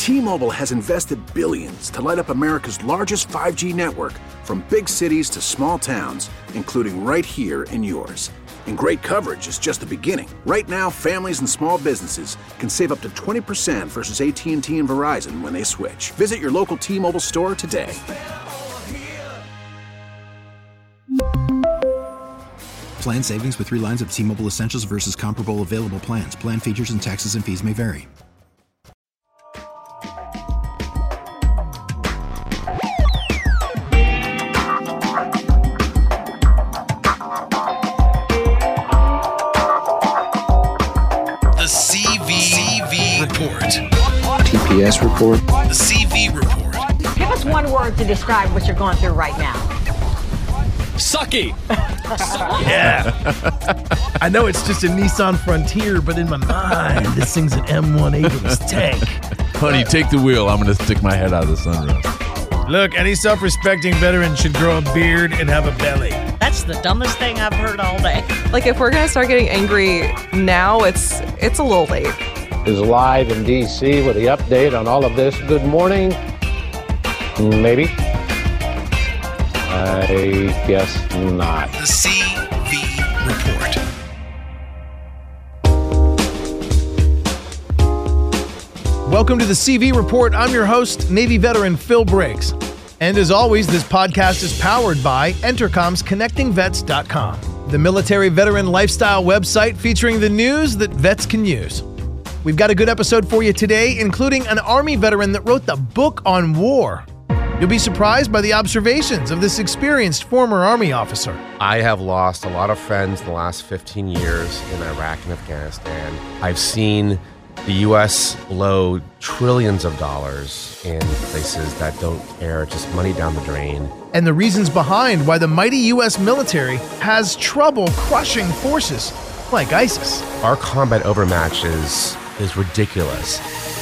T-Mobile has invested billions to light up America's largest 5G network, from big cities to small towns, including right here in yours. And great coverage is just the beginning. Right now, families and small businesses can save up to 20% versus AT&T and Verizon when they switch. Visit your local T-Mobile store today. Plan savings with 3 lines of T-Mobile Essentials versus comparable available plans. Plan features and taxes and fees may vary. The CV Report. TPS Report. The CV Report. Give us one word to describe what you're going through right now. Sucky. Yeah. I know it's just a Nissan Frontier, but in my mind, this thing's an M1 Abrams tank. Honey, take the wheel. I'm going to stick my head out of the sunroof. Look, any self-respecting veteran should grow a beard and have a belly. That's the dumbest thing I've heard all day. Like, if we're going to start getting angry now, it's a little late. Is live in D.C. with the update on all of this. Good morning. Maybe. I guess not. The CV Report. Welcome to the CV Report. I'm your host, Navy veteran Phil Briggs. And as always, this podcast is powered by Entercom's ConnectingVets.com, the military veteran lifestyle website featuring the news that vets can use. We've got a good episode for you today, including an Army veteran that wrote the book on war. You'll be surprised by the observations of this experienced former Army officer. I have lost a lot of friends in the last 15 years in Iraq and Afghanistan. I've seen the U.S. blow trillions of dollars in places that don't care, just money down the drain. And the reasons behind why the mighty U.S. military has trouble crushing forces like ISIS. Our combat overmatch is ridiculous.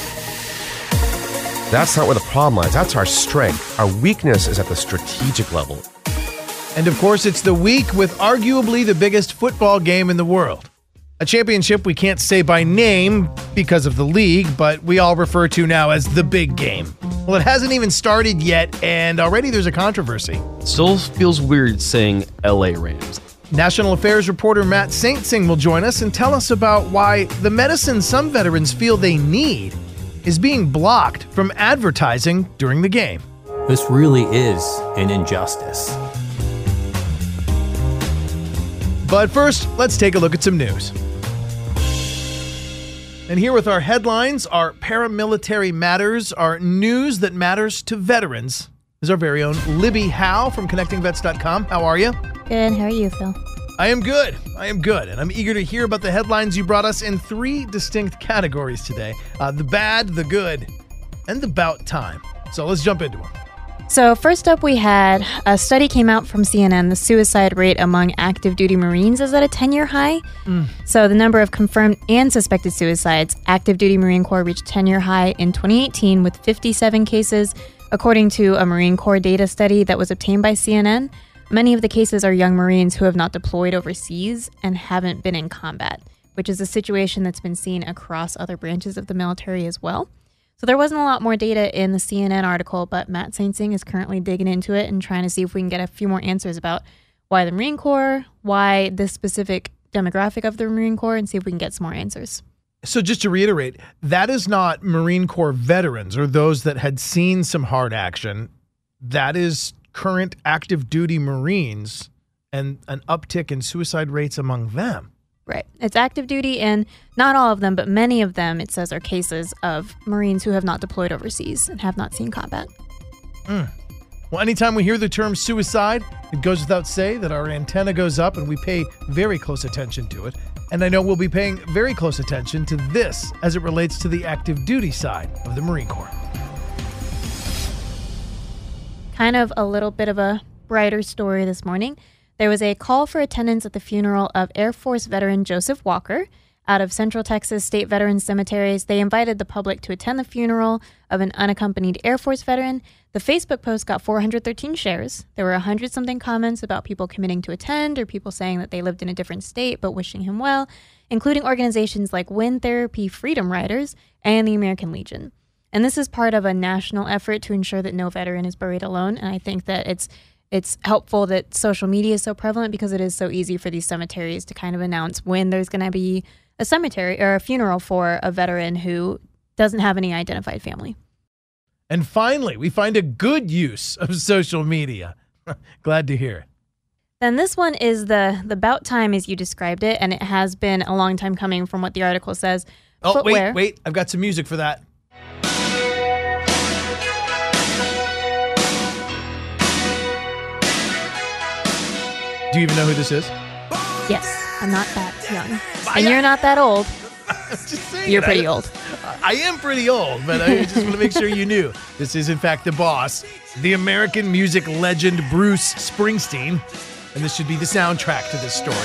That's not where the problem lies. That's our strength. Our weakness is at the strategic level. And of course, it's the week with arguably the biggest football game in the world. A championship we can't say by name because of the league, but we all refer to now as the big game. Well, it hasn't even started yet, and already there's a controversy. Still feels weird saying LA Rams. National Affairs reporter Matt Saintsing will join us and tell us about why the medicine some veterans feel they need is being blocked from advertising during the game. This really is an injustice. But first, let's take a look at some news. And here with our headlines, our paramilitary matters, our news that matters to veterans, is our very own Libby Howe from ConnectingVets.com. How are you? Good. How are you, Phil? I am good. And I'm eager to hear about the headlines you brought us in 3 distinct categories today. The bad, the good, and the about time. So let's jump into them. So first up, we had a study came out from CNN. The suicide rate among active duty Marines is at a 10-year high. So the number of confirmed and suspected suicides, active duty Marine Corps reached 10-year high in 2018 with 57 cases, according to a Marine Corps data study that was obtained by CNN. Many of the cases are young Marines who have not deployed overseas and haven't been in combat, which is a situation that's been seen across other branches of the military as well. So there wasn't a lot more data in the CNN article, but Matt Saintsing is currently digging into it and trying to see if we can get a few more answers about why the Marine Corps, why this specific demographic of the Marine Corps, and see if we can get some more answers. So just to reiterate, that is not Marine Corps veterans or those that had seen some hard action. That is current active duty Marines and an uptick in suicide rates among them. Right. It's active duty, and not all of them, but many of them, it says, are cases of Marines who have not deployed overseas and have not seen combat. Well, anytime we hear the term suicide, it goes without say that our antenna goes up and we pay very close attention to it. And I know we'll be paying very close attention to this as it relates to the active duty side of the Marine Corps. Kind of a little bit of a brighter story this morning. There was a call for attendance at the funeral of Air Force veteran Joseph Walker. Out of Central Texas State Veterans Cemeteries, they invited the public to attend the funeral of an unaccompanied Air Force veteran. The Facebook post got 413 shares. There were 100-something comments about people committing to attend or people saying that they lived in a different state but wishing him well, including organizations like Wind Therapy Freedom Riders and the American Legion. And this is part of a national effort to ensure that no veteran is buried alone. And I think that it's helpful that social media is so prevalent because it is so easy for these cemeteries to kind of announce when there's going to be a cemetery or a funeral for a veteran who doesn't have any identified family. And finally, we find a good use of social media. Glad to hear it. Then this one is the about time as you described it, and it has been a long time coming from what the article says. Oh, Footwear. wait. I've got some music for that. Do you even know who this is? Yes, I'm not that young. And you're not that old. Just saying, you're pretty old. I am pretty old, but I just want to make sure you knew. This is, in fact, the boss, the American music legend Bruce Springsteen. And this should be the soundtrack to this story.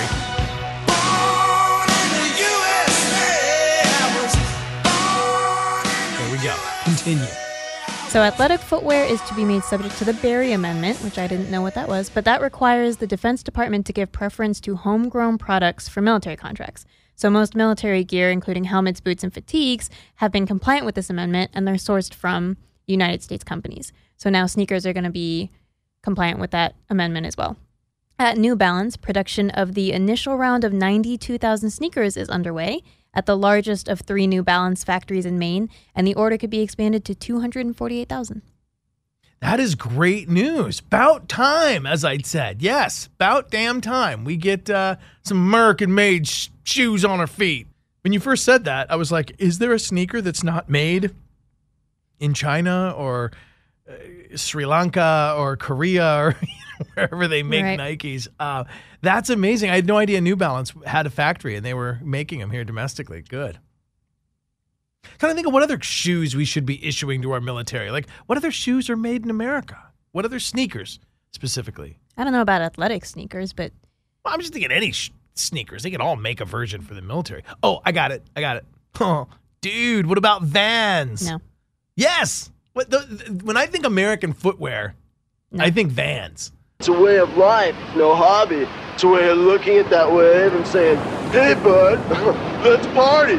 There we go. Continue. So athletic footwear is to be made subject to the Berry Amendment, which I didn't know what that was, but that requires the Defense Department to give preference to homegrown products for military contracts. So most military gear, including helmets, boots, and fatigues, have been compliant with this amendment, and they're sourced from United States companies. So now sneakers are going to be compliant with that amendment as well. At New Balance, production of the initial round of 92,000 sneakers is underway at the largest of 3 New Balance factories in Maine, and the order could be expanded to 248,000. That is great news. About time, as I'd said. Yes, about damn time. We get some American-made shoes on our feet. When you first said that, I was like, is there a sneaker that's not made in China or Sri Lanka or Korea or wherever they make Nikes? That's amazing. I had no idea New Balance had a factory and they were making them here domestically. Good. Trying to think of what other shoes we should be issuing to our military. Like, what other shoes are made in America? What other sneakers specifically? I don't know about athletic sneakers, but... Well, I'm just thinking any sneakers. They can all make a version for the military. Oh, I got it. Oh, dude, what about Vans? No. Yes. When I think American footwear, I think Vans. It's a way of life, no hobby. It's a way of looking at that wave and saying, hey, bud, let's party.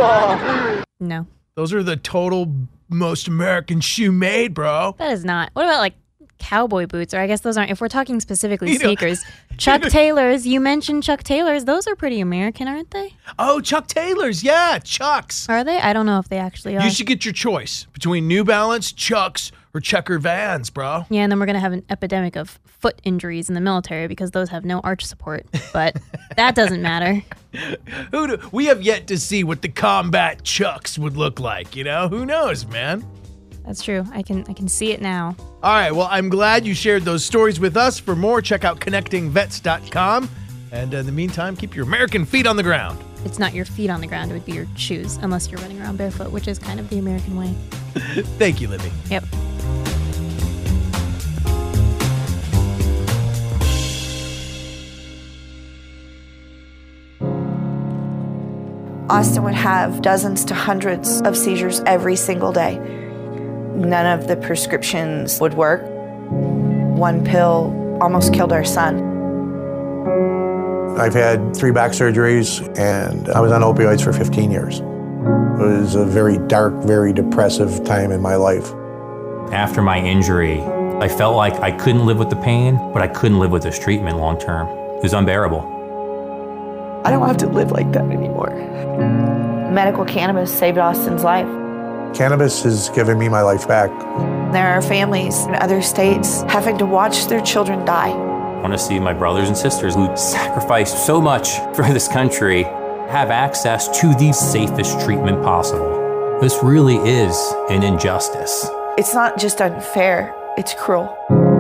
No. Those are the total most American shoe made, bro. That is not. What about like cowboy boots? Or I guess those aren't. If we're talking specifically sneakers, Chuck Taylors. You mentioned Chuck Taylors. Those are pretty American, aren't they? Oh, Chuck Taylors. Yeah, Chucks. Are they? I don't know if they actually are. You should get your choice between New Balance, Chucks, or Checker Vans, bro. Yeah, and then we're going to have an epidemic of foot injuries in the military because those have no arch support. But that doesn't matter. We have yet to see what the combat Chucks would look like, you know? Who knows, man? That's true. I can see it now. All right, well, I'm glad you shared those stories with us. For more, check out connectingvets.com. And in the meantime, keep your American feet on the ground. It's not your feet on the ground. It would be your shoes, unless you're running around barefoot, which is kind of the American way. Thank you, Libby. Yep. Austin would have dozens to hundreds of seizures every single day. None of the prescriptions would work. One pill almost killed our son. I've had 3 back surgeries, and I was on opioids for 15 years. It was a very dark, very depressive time in my life. After my injury, I felt like I couldn't live with the pain, but I couldn't live with this treatment long term. It was unbearable. I don't have to live like that anymore. Medical cannabis saved Austin's life. Cannabis has given me my life back. There are families in other states having to watch their children die. I want to see my brothers and sisters who sacrificed so much for this country have access to the safest treatment possible. This really is an injustice. It's not just unfair, it's cruel.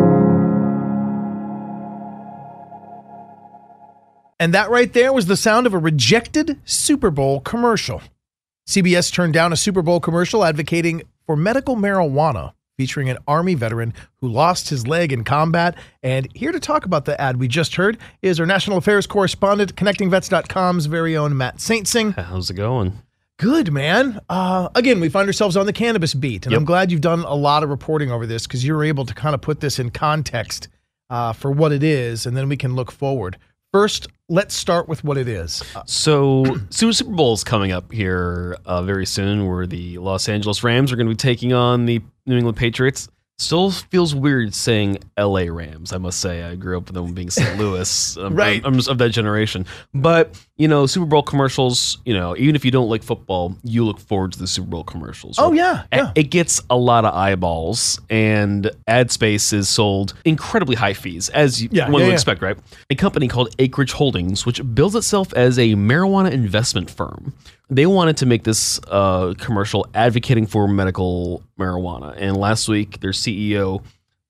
And that right there was the sound of a rejected Super Bowl commercial. CBS turned down a Super Bowl commercial advocating for medical marijuana, featuring an Army veteran who lost his leg in combat. And here to talk about the ad we just heard is our national affairs correspondent, connectingvets.com's very own Matt Saintsing. How's it going? Good, man. Again, we find ourselves on the cannabis beat, and I'm glad you've done a lot of reporting over this because you're able to kind of put this in context for what it is, and then we can look forward. First, let's start with what it is. So Super Bowl is coming up here very soon, where the Los Angeles Rams are going to be taking on the New England Patriots. Still feels weird saying LA Rams, I must say. I grew up with them being St. Louis. Right. I'm of that generation. But, Super Bowl commercials, even if you don't like football, you look forward to the Super Bowl commercials. Right? Oh, yeah. It gets a lot of eyeballs, and ad space is sold incredibly high fees, as one would expect, right? A company called Acreage Holdings, which bills itself as a marijuana investment firm. They wanted to make this commercial advocating for medical marijuana. And last week, their CEO,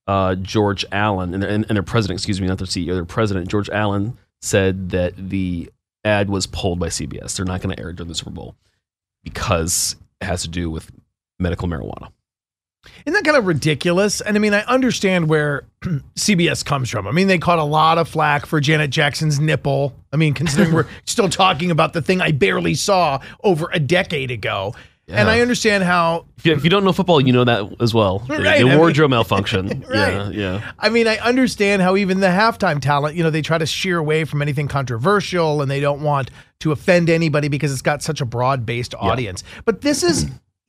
George Allen, and their president, not their CEO, their president, George Allen, said that the ad was pulled by CBS. They're not going to air it during the Super Bowl because it has to do with medical marijuana. Isn't that kind of ridiculous? And I mean, I understand where CBS comes from. I mean, they caught a lot of flack for Janet Jackson's nipple. I mean, considering we're still talking about the thing I barely saw over a decade ago. Yeah. And I understand how... If you don't know football, you know that as well. Right, the wardrobe malfunction. Right. Yeah. I mean, I understand how even the halftime talent, they try to sheer away from anything controversial, and they don't want to offend anybody because it's got such a broad-based audience. But this is,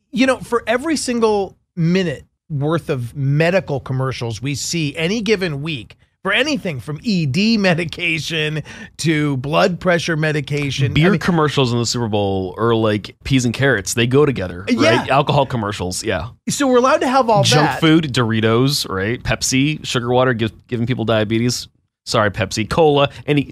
for every single minute worth of medical commercials we see any given week, for anything from ED medication to blood pressure medication. Beer commercials in the Super Bowl are like peas and carrots. They go together, right? Yeah. Alcohol commercials, yeah. So we're allowed to have all junk that. Food, Doritos, right? Pepsi, sugar water, giving people diabetes. Sorry, Pepsi, cola, any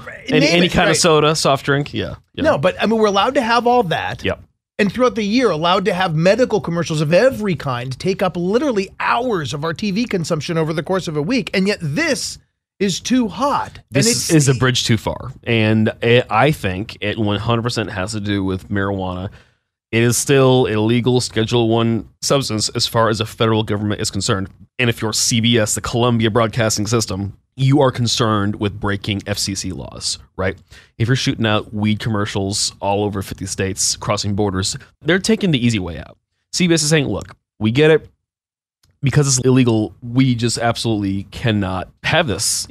kind of soda, soft drink. Yeah. No, but I mean, we're allowed to have all that. Yep. And throughout the year, allowed to have medical commercials of every kind take up literally hours of our TV consumption over the course of a week. And yet this is too hot. This is a bridge too far. And I think it 100% has to do with marijuana. It is still a legal Schedule I substance as far as the federal government is concerned. And if you're CBS, the Columbia Broadcasting System, you are concerned with breaking FCC laws, right? If you're shooting out weed commercials all over 50 states, crossing borders, they're taking the easy way out. CBS is saying, look, we get it. Because it's illegal, we just absolutely cannot have this,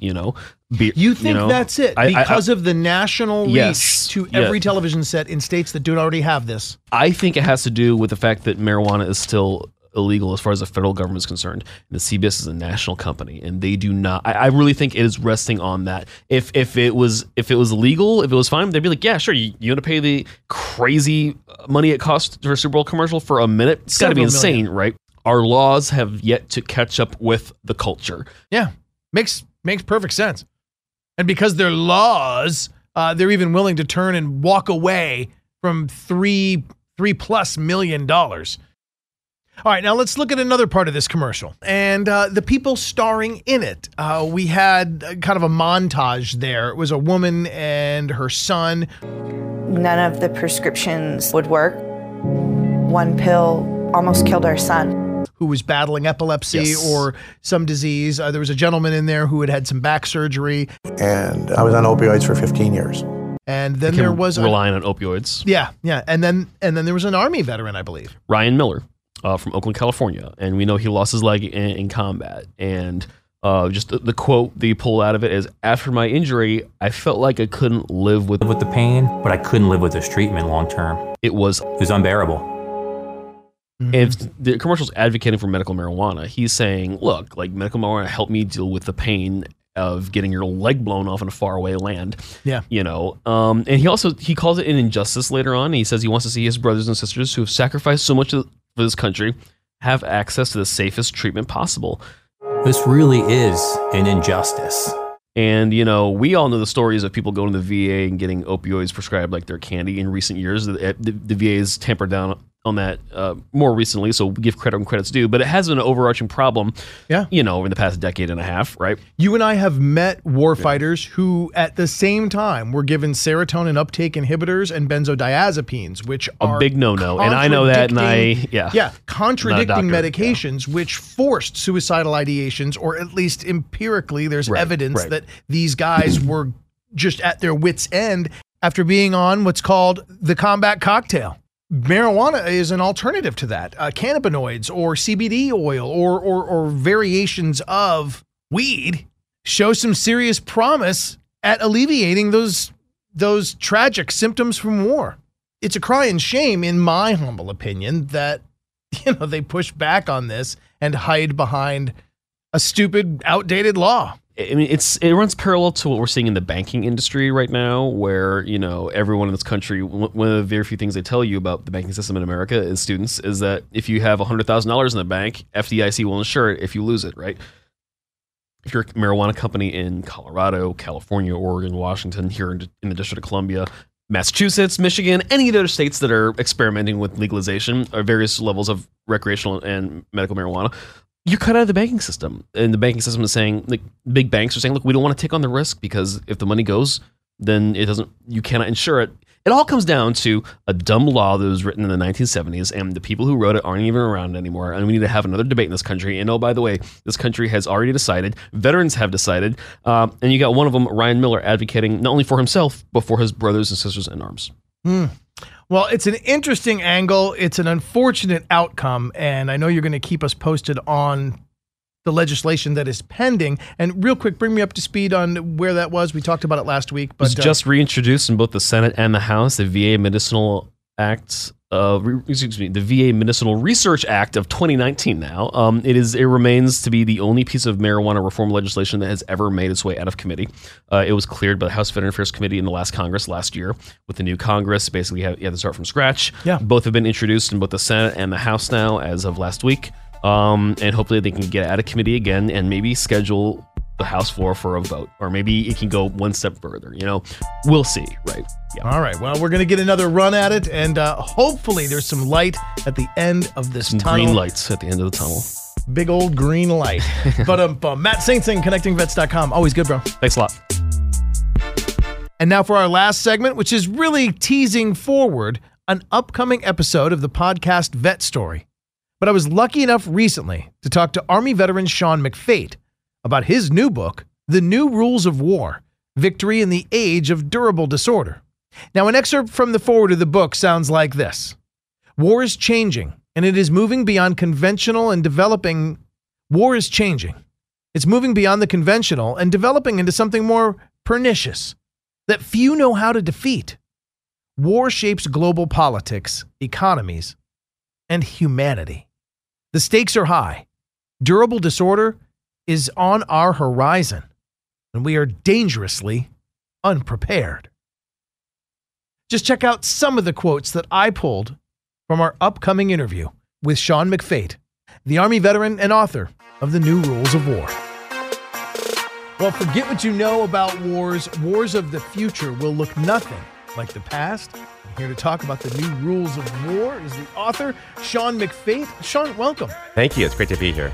You think that's it? Because of the national reach to every television set in states that don't already have this? I think it has to do with the fact that marijuana is still illegal as far as the federal government is concerned. And the CBS is a national company, and they do not. I really think it is resting on that. If it was legal, if it was fine, they'd be like, yeah, sure. You want to pay the crazy money it costs for a Super Bowl commercial for a minute? It's got to be insane, right? Our laws have yet to catch up with the culture. Yeah, makes perfect sense. And because they're laws, they're even willing to turn and walk away from $3+ million. All right, now let's look at another part of this commercial and the people starring in it. We had kind of a montage there. It was a woman and her son. None of the prescriptions would work. One pill almost killed our son, who was battling epilepsy or some disease. There was a gentleman in there who had some back surgery. And I was on opioids for 15 years. And then there was relying on opioids. Yeah. And then there was an Army veteran, I believe. Ryan Miller from Oakland, California. And we know he lost his leg in combat. And just the quote that you pull out of it is, after my injury, I felt like I couldn't live with the pain, but I couldn't live with this treatment long term. It was unbearable. If the commercial's advocating for medical marijuana, he's saying, look, like medical marijuana helped me deal with the pain of getting your leg blown off in a faraway land. Yeah. And he calls it an injustice later on. He says he wants to see his brothers and sisters who have sacrificed so much for this country have access to the safest treatment possible. This really is an injustice. And, we all know the stories of people going to the VA and getting opioids prescribed like their candy in recent years. The VA has tampered down on that more recently, so give credit when credit's due. But it has been an overarching problem, over the past decade and a half, right? You and I have met warfighters who, at the same time, were given serotonin uptake inhibitors and benzodiazepines, which are a big no-no. And I know that, and contradicting medications, which forced suicidal ideations, or at least empirically, there's evidence that these guys were just at their wits' end after being on what's called the combat cocktail. Marijuana is an alternative to that. Cannabinoids or CBD oil or variations of weed show some serious promise at alleviating those tragic symptoms from war. It's a crying shame, in my humble opinion, that they push back on this and hide behind a stupid, outdated law. I mean, it runs parallel to what we're seeing in the banking industry right now, where, everyone in this country, one of the very few things they tell you about the banking system in America as students is that if you have $100,000 in the bank, FDIC will insure it if you lose it, right? If you're a marijuana company in Colorado, California, Oregon, Washington, here in the District of Columbia, Massachusetts, Michigan, any of the other states that are experimenting with legalization or various levels of recreational and medical marijuana, you're cut out of the banking system. And the banking system is saying, like, big banks are saying, look, we don't want to take on the risk because if the money goes, then you cannot insure it. It all comes down to a dumb law that was written in the 1970s, and the people who wrote it aren't even around anymore. And we need to have another debate in this country. And oh, by the way, this country has already decided, veterans have decided, and you got one of them, Ryan Miller, advocating not only for himself, but for his brothers and sisters in arms. Well, it's an interesting angle. It's an unfortunate outcome, and I know you're going to keep us posted on the legislation that is pending. And real quick, bring me up to speed on where that was. We talked about it last week. But it was just reintroduced in both the Senate and the House, the VA Medicinal Act. The VA Medicinal Research Act of 2019 now. It remains to be the only piece of marijuana reform legislation that has ever made its way out of committee. It was cleared by the House Veteran Affairs Committee in the last Congress last year. With the new Congress, basically you have to start from scratch. Yeah. Both have been introduced in both the Senate and the House now as of last week. And hopefully they can get out of committee again and maybe schedule the House floor for a vote, or maybe it can go one step further. We'll see, right? Yeah. All right. Well, we're going to get another run at it, and hopefully there's some light at the end of this tunnel. Green lights at the end of the tunnel. Big old green light. But Matt Sing, connectingvets.com. Always good, bro. Thanks a lot. And now for our last segment, which is really teasing forward an upcoming episode of the podcast Vet Story. But I was lucky enough recently to talk to Army veteran Sean McFate about his new book, The New Rules of War: Victory in the Age of Durable Disorder. Now, an excerpt from the foreword of the book sounds like this. War is changing, and it is moving beyond conventional and developing. War is changing. It's moving beyond the conventional and developing into something more pernicious that few know how to defeat. War shapes global politics, economies, and humanity. The stakes are high. Durable disorder is on our horizon, and we are dangerously unprepared. Just check out some of the quotes that I pulled from our upcoming interview with Sean McFate, the Army veteran and author of The New Rules of War. Well, forget what you know about wars. Wars of the future will look nothing like the past. Here to talk about the new rules of war is the author, Sean McFate. Sean, welcome. Thank you. It's great to be here.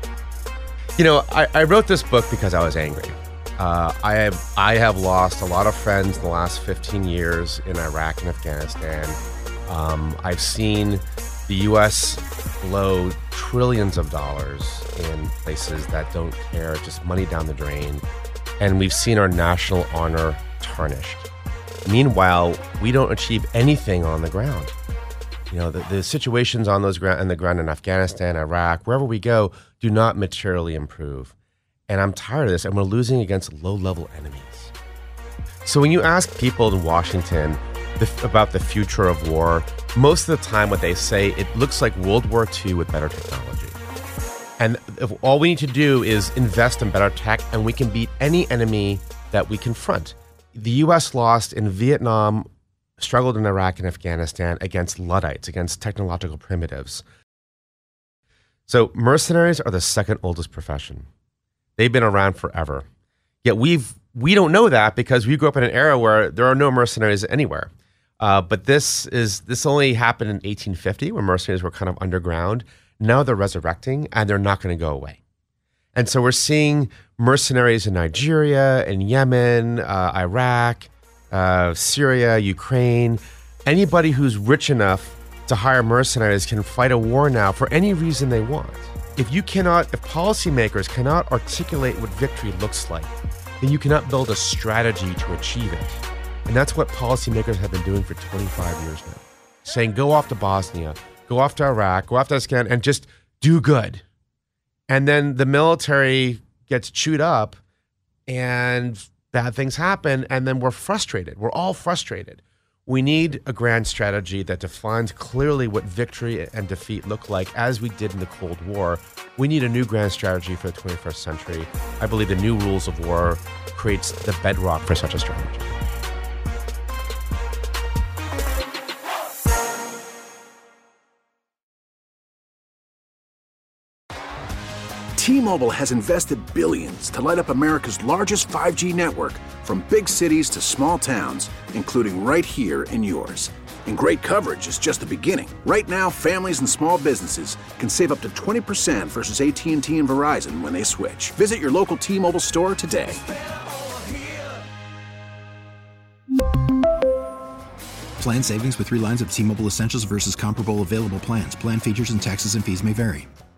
I wrote this book because I was angry. I have lost a lot of friends in the last 15 years in Iraq and Afghanistan. I've seen the U.S. blow trillions of dollars in places that don't care, just money down the drain. And we've seen our national honor tarnished. Meanwhile, we don't achieve anything on the ground. The situations on the ground in Afghanistan, Iraq, wherever we go, do not materially improve. And I'm tired of this, and we're losing against low-level enemies. So when you ask people in Washington about the future of war, most of the time what they say, it looks like World War II with better technology. And all we need to do is invest in better tech, and we can beat any enemy that we confront. The U.S. lost in Vietnam, struggled in Iraq and Afghanistan against Luddites, against technological primitives. So mercenaries are the second oldest profession. They've been around forever. Yet we don't know that because we grew up in an era where there are no mercenaries anywhere. But this only happened in 1850 when mercenaries were kind of underground. Now they're resurrecting and they're not going to go away. And so we're seeing mercenaries in Nigeria, in Yemen, Iraq, Syria, Ukraine. Anybody who's rich enough to hire mercenaries can fight a war now for any reason they want. If policymakers cannot articulate what victory looks like, then you cannot build a strategy to achieve it. And that's what policymakers have been doing for 25 years now. Saying, go off to Bosnia, go off to Iraq, go off to Afghanistan, and just do good. And then the military gets chewed up and bad things happen, and then we're frustrated. We're all frustrated. We need a grand strategy that defines clearly what victory and defeat look like, as we did in the Cold War. We need a new grand strategy for the 21st century. I believe the new rules of war creates the bedrock for such a strategy. T-Mobile has invested billions to light up America's largest 5G network, from big cities to small towns, including right here in yours. And great coverage is just the beginning. Right now, families and small businesses can save up to 20% versus AT&T and Verizon when they switch. Visit your local T-Mobile store today. Plan savings with 3 lines of T-Mobile Essentials versus comparable available plans. Plan features and taxes and fees may vary.